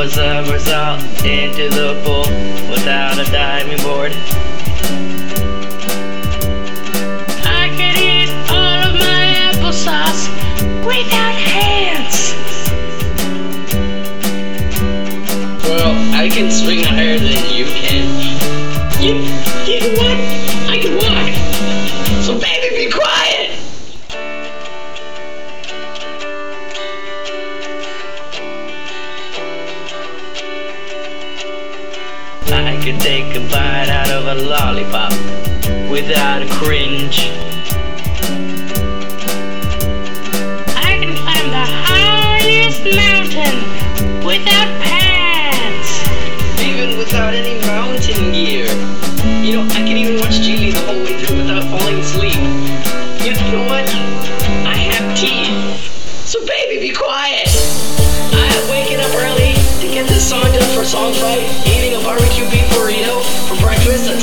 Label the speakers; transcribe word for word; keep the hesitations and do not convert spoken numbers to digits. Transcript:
Speaker 1: a somersault into the pool without a diving board. I could eat all of my applesauce without hands. Well, I can swing higher than you can. You, you know what? I can walk. So baby, be quiet. I could take a bite out of a lollipop without a cringe. I can climb the highest mountain without pants. Even without any mountain gear. You know, I can even watch T V the whole way through without falling asleep. You know what? I have teeth. So baby, be quiet. I'm waking up early to get this song done for Song Fight, eating a barbecue beef burrito for breakfast.